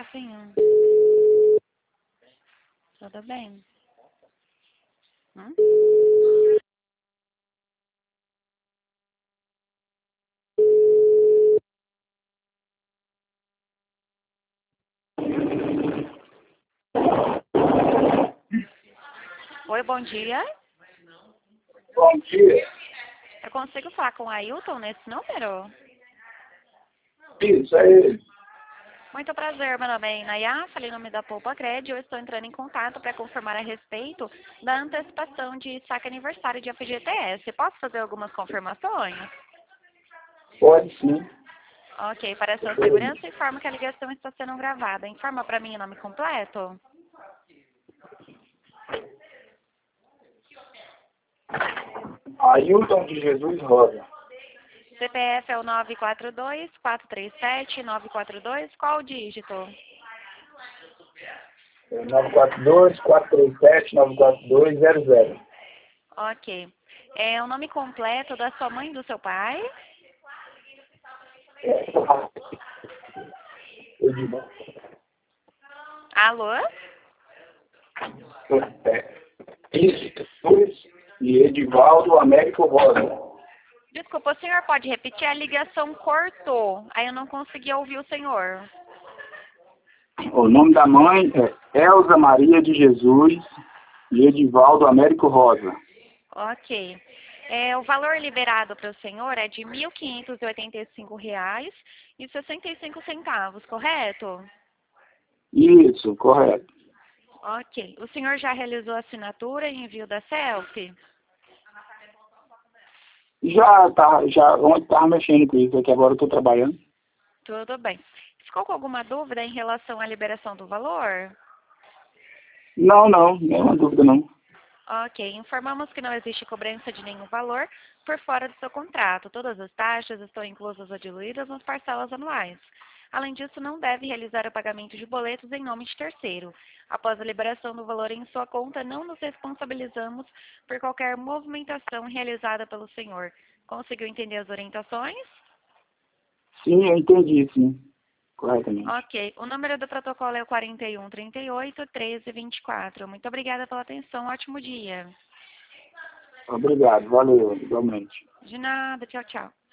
cafezinho. Tudo bem? Hum? Oi, bom dia. Bom dia. Eu consigo falar com o Ailton nesse número? Isso, é ele. Muito prazer, meu nome é Inayá, falei em nome da Poupa Cred. Eu estou entrando em contato para confirmar a respeito da antecipação de saque aniversário de FGTS. Posso fazer algumas confirmações? Pode sim. Ok, para a sua segurança, informo que a ligação está sendo gravada. Informa para mim o nome completo. Ailton de Jesus Rosa. CPF é o 942-437-942. Qual o dígito? 942-437-94200. Ok. É o nome completo da sua mãe e do seu pai? Alô? Jesus e Edivaldo Américo Rosa. Desculpa, o senhor pode repetir? A ligação cortou. Aí eu não consegui ouvir o senhor. O nome da mãe é Elza Maria de Jesus e Edivaldo Américo Rosa. Ok. O valor liberado para o senhor é de R$ 1.585,65, correto? Isso, correto. Ok. O senhor já realizou a assinatura e envio da selfie? Já ontem estava mexendo com isso, aqui agora eu estou trabalhando. Tudo bem. Ficou com alguma dúvida em relação à liberação do valor? Não, nenhuma dúvida não. Ok, informamos que não existe cobrança de nenhum valor por fora do seu contrato. Todas as taxas estão inclusas ou diluídas nas parcelas anuais. Além disso, não deve realizar o pagamento de boletos em nome de terceiro. Após a liberação do valor em sua conta, não nos responsabilizamos por qualquer movimentação realizada pelo senhor. Conseguiu entender as orientações? Sim, eu entendi, sim. Corretamente. Ok, o número do protocolo é o 4138-1324. Muito obrigada pela atenção, ótimo dia. Obrigado, valeu, igualmente. De nada, tchau, tchau.